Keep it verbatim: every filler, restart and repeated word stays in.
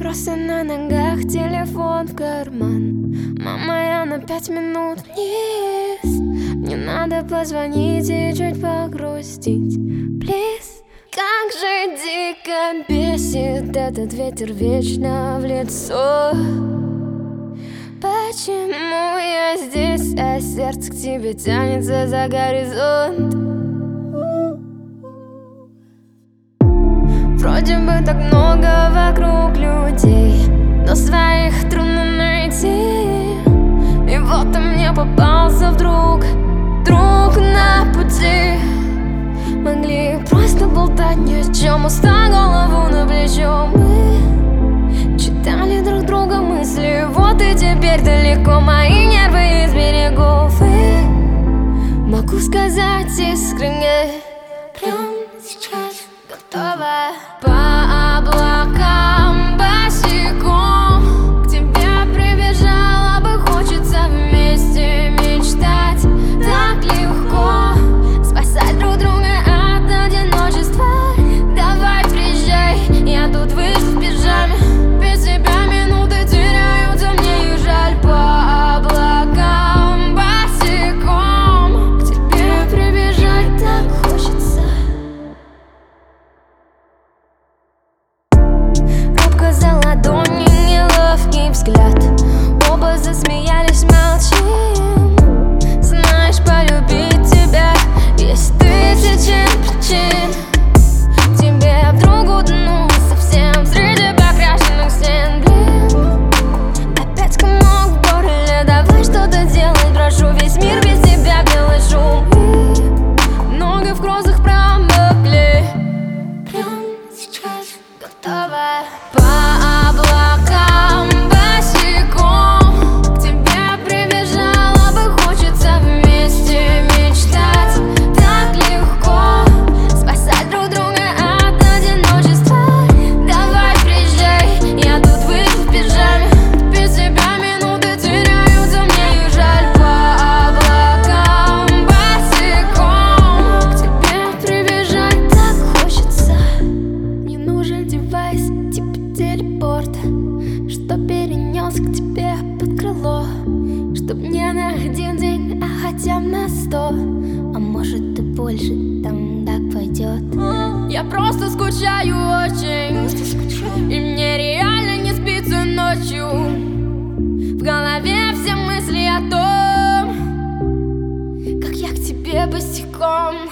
Просто на ногах, телефон в карман. Мама, я на пять минут вниз. Мне надо позвонить и чуть погрустить. Плиз. Как же дико бесит этот ветер вечно в лицо. Почему я здесь, а сердце к тебе тянется за горизонт? Вроде бы так много вокруг людей, но своих трудно найти. И вот ты мне попался вдруг, друг на пути. Могли просто болтать ни о чем, устав голову на плечо. Мы читали друг друга мысли, вот и теперь далеко мои нервы из берегов. И могу сказать искренне, прямо сейчас готова. По облакам босиком к тебе прибежала бы, хочется вместе мечтать. Так легко спасать друг друга от одиночества. Давай приезжай, я тут выйду в пижаме. Без тебя минуты теряются, мне и жаль. По облакам босиком к тебе прибежать так хочется. Рука за ладони, неловкий взгляд. Оба засмеялись, молчим. Знаешь, полюбить тебя есть тысячи причин. Тебе вдруг утонул совсем среди покрашенных стен. Блин, опять комок в горле, давай что-то делать, прошу. Весь мир без тебя белый шум. И ноги в крозах промокли. Прямо сейчас готова. По облакам босиком к тебе прибежала бы, хочется вместе мечтать. Так легко спасать друг друга от одиночества. Давай приезжай, я тут выйду в пижаме. Без тебя минуты теряются, мне и жаль. По облакам босиком к тебе прибежать так хочется. Мне нужен девайс типа телепорта, что перенес к тебе под крыло. Чтоб не на один день, а хотя бы на сто. А может и больше, там так пойдет. Я просто скучаю очень, и мне реально не спится ночью. В голове все мысли о том, как я к тебе босиком.